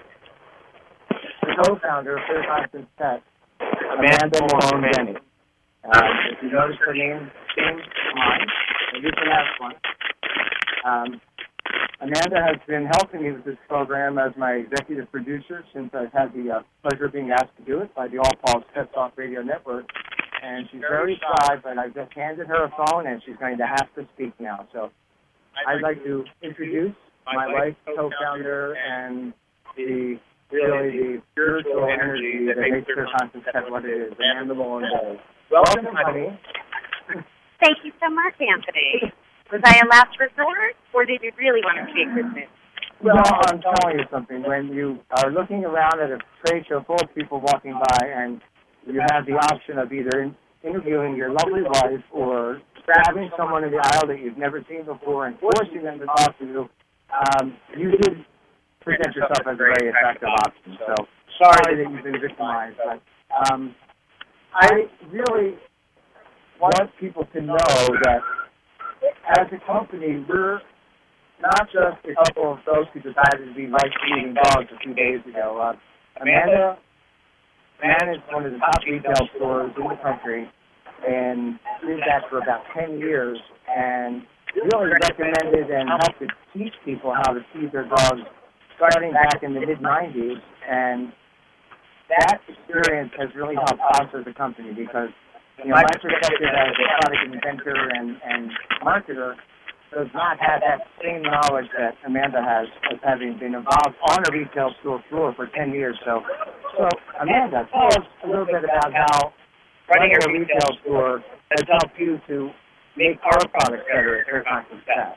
Speaker 2: the co-founder of Clear Conscience Pet, Amanda Malone-Denny. Um, if you notice her name, same line, at least the last one. Um, Amanda has been helping me with this program as my executive producer since I've had the uh, pleasure of being asked to do it by the All Paws Pet Talk Radio Network. And she's very shy, but I just handed her a phone, and she's going to have to speak now. So I'd like to introduce my wife, co-founder, and the really the spiritual energy that makes Clear Conscience Pet what it is, Amanda Malone-Denny. Welcome, honey.
Speaker 8: Thank you so much, Anthony. Was I a last resort, or did you really want to speak with me?
Speaker 2: Well, I'm telling you something. When you are looking around at a trade show full of people walking by, and you have the option of either in, interviewing your lovely wife or grabbing someone in the aisle that you've never seen before and forcing them to talk to you, um, you did present yourself as a very attractive option. So sorry that you've been victimized. But um, I really want people to know that as a company, we're not just a couple of folks who decided to be life-eating dogs a few days ago. Uh, Amanda managed one of the top retail stores in the country and did that for about ten years and really recommended and helped to teach people how to feed their dogs starting back in the mid nineties. And that experience has really helped foster the company because, you know, my perspective as a product inventor and, and marketer does not have that same knowledge that Amanda has as having been involved on a retail store floor for ten years. So, so Amanda, tell us a little bit about how running a retail store has helped you to make our products better at Clear Conscience Pet.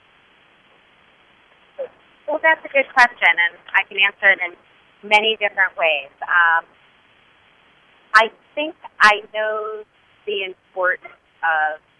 Speaker 8: Well, that's a good question, and I can answer it in many different ways. Um, I think I know the importance of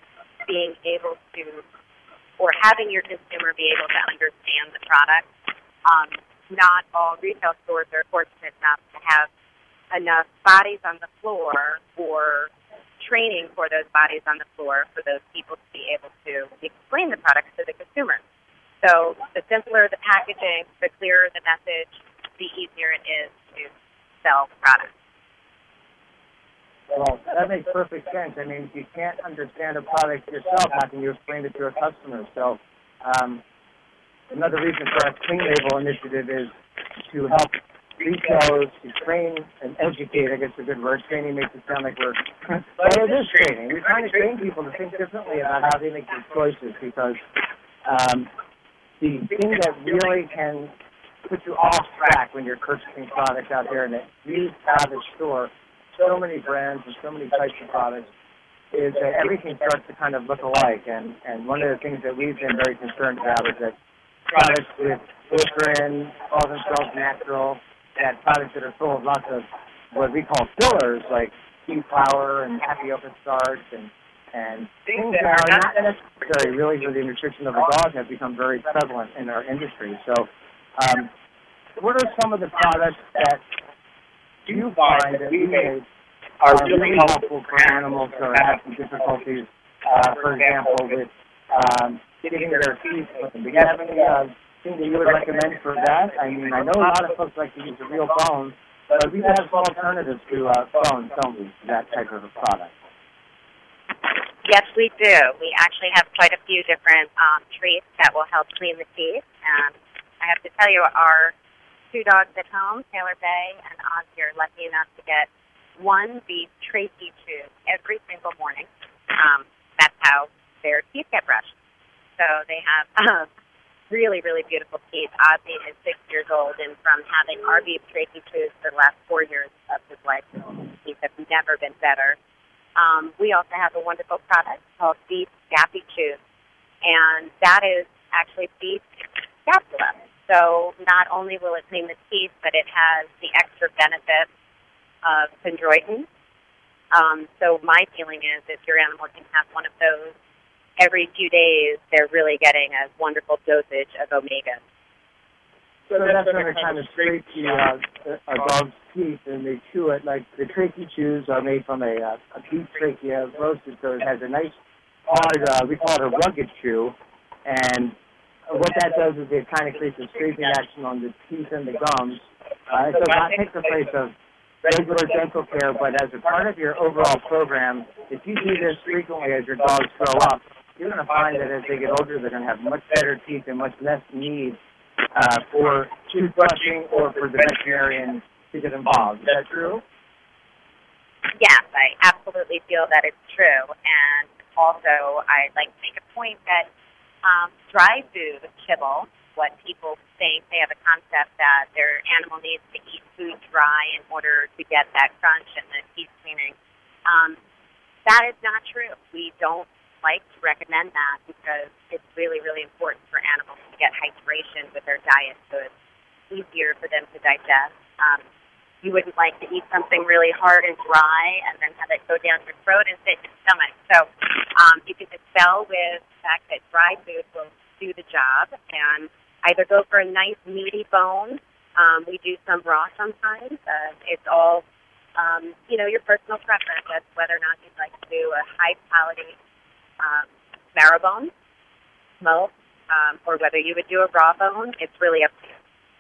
Speaker 8: being able to, or having your consumer be able to understand the product. Um, not all retail stores are fortunate enough to have enough bodies on the floor or training for those bodies on the floor for those people to be able to explain the products to the consumer. So the simpler the packaging, the clearer the message, the easier it is to sell products.
Speaker 2: Well, that makes perfect sense. I mean, if you can't understand a product yourself, how can you explain it to your customers? So um, another reason for our Clean Label initiative is to help retailers to train and educate. I guess a good word. Training makes it sound like we're, but it is training. We're trying to train people to think differently about how they make their choices, because um, the thing that really can put you off track when you're purchasing products out there in a used private store, so many brands and so many types of products, is that everything starts to kind of look alike. And, and one of the things that we've been very concerned about is that products with glycerin, call themselves natural, that products that are full of lots of what we call fillers, like pea flour and tapioca starch and, and things that are not necessary really for the nutrition of a dog have become very prevalent in our industry. So um, what are some of the products that you find that we made are really helpful for animals who have some difficulties, uh, for example, with um, getting their teeth cleaned? Do you have any uh, thing that you would recommend for that? I mean, I know a lot of folks like to use a real bone, but we have some alternatives to uh, bone, don't we, to that type of a product?
Speaker 8: Yes, we do. We actually have quite a few different um, treats that will help clean the teeth. And I have to tell you, our two dogs at home, Taylor Bay and Ozzy, are lucky enough to get one beef Tracy chew every single morning. Um, that's how their teeth get brushed. So they have uh, really, really beautiful teeth. Ozzy is six years old, and from having our beef Tracy chews for the last four years of his life, his teeth have never been better. Um, we also have a wonderful product called Beef Gappy Chews, and that is actually beef scapula. So not only will it clean the teeth, but it has the extra benefit of chondroitin. Um, so my feeling is if your animal can have one of those every few days, they're really getting a wonderful dosage of omega.
Speaker 2: So that's when they kind of scrape the, uh, a dog's teeth and they chew it. Like the trachea chews are made from a, uh, a beef trachea roasted, so it has a nice hard, uh, we call it a rugged chew. And what that does is it kind of creates a scraping action on the teeth and the gums. Uh, it does not take the place of regular dental care, but as a part of your overall program, if you do this frequently as your dogs grow up, you're going to find that as they get older, they're going to have much better teeth and much less need uh, for toothbrushing or for the veterinarian to get involved. Is that true?
Speaker 8: Yes, I absolutely feel that it's true. And also, I'd like to make a point that um, dry food kibble, what people think, they have a concept that their animal needs to eat food dry in order to get that crunch and the teeth cleaning. Um, that is not true. We don't like to recommend that because it's really, really important for animals to get hydration with their diet so it's easier for them to digest. Um, you wouldn't like to eat something really hard and dry and then have it go down your throat and sit in your stomach. So um, you can dispel with the fact that dry food will do the job and either go for a nice meaty bone. Um, we do some raw sometimes. Uh, it's all, um, you know, your personal preference as whether or not you'd like to do a high-quality um, marrow bone, smoke, um, or whether you would do a raw bone. It's really up to you.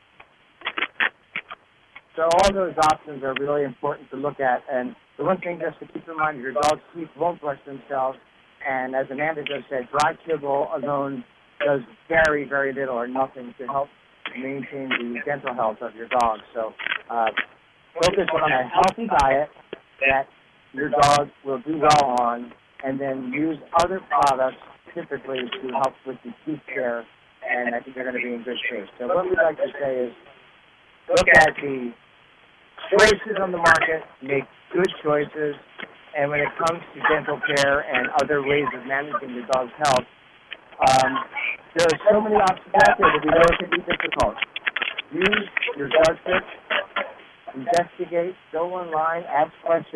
Speaker 2: So all those options are really important to look at. And the one thing just to keep in mind, your dog's teeth won't brush themselves. And as Amanda just said, dry kibble alone does very, very little or nothing to help maintain the dental health of your dog. So uh, focus on a healthy diet that your dog will do well on, and then use other products typically to help with the teeth care, and I think they're going to be in good shape. So what we'd like to say is look at the choices on the market, make good choices, and when it comes to dental care and other ways of managing your dog's health, Um, there are so many options out there that we know it can be difficult. Use your judgment, investigate, go online, ask questions,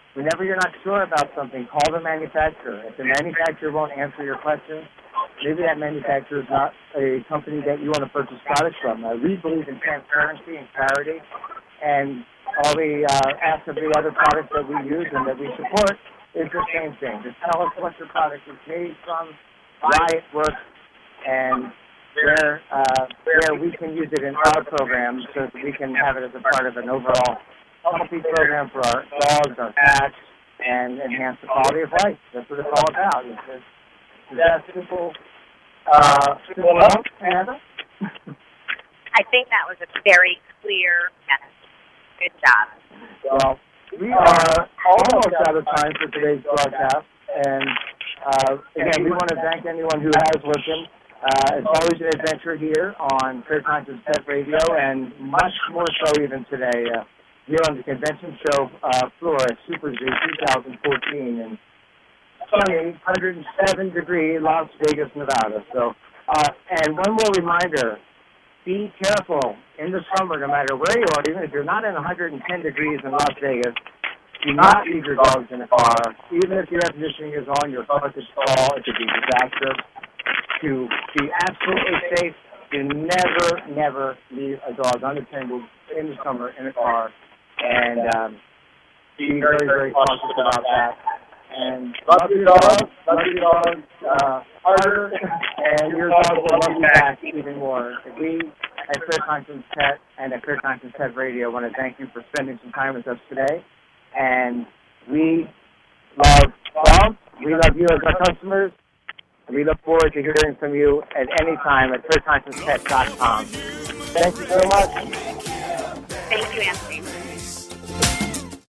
Speaker 2: whenever you're not sure about something, call the manufacturer. If the manufacturer won't answer your question, maybe that manufacturer is not a company that you want to purchase products from. Uh, we believe in transparency and clarity, and all the uh, ask of the other products that we use and that we support is the same thing. Just tell us what your product is made from, why it works, and where uh, where we can use it in our program so that we can have it as a part of an overall healthy program for our dogs, our cats, and enhance the quality of life. That's what it's all about. Is this, is that simple? Uh, simple enough, Amanda?
Speaker 8: I think that was a very clear message. Good job.
Speaker 2: Well, we are almost out of time for today's broadcast, and uh, again, we want to thank anyone who has listened. Uh, it's always an adventure here on Clear Conscience Pet Radio, and much more so even today uh, here on the convention show uh, floor at Super Zoo twenty fourteen in sunny, one hundred seven degree Las Vegas, Nevada. So, uh, and one more reminder. Be careful in the summer, no matter where you are, even if you're not in one hundred ten degrees in Las Vegas. Do not leave your dogs in the car. Even if your air conditioning is on, your car could stall. It could be disastrous. To be absolutely safe, you never, never leave a dog unattended in the summer in a car. And um, be very, very cautious about that. And love your dog, love your dog uh, harder, and your dog will love you back even more. We at Clear Conscience Pet and at Clear Conscience Pet Radio want to thank you for spending some time with us today. And we love dogs. We love you as our customers. And we look forward to hearing from you at any time at clear conscience pet dot com. Thank you so much.
Speaker 8: Thank you, Anthony.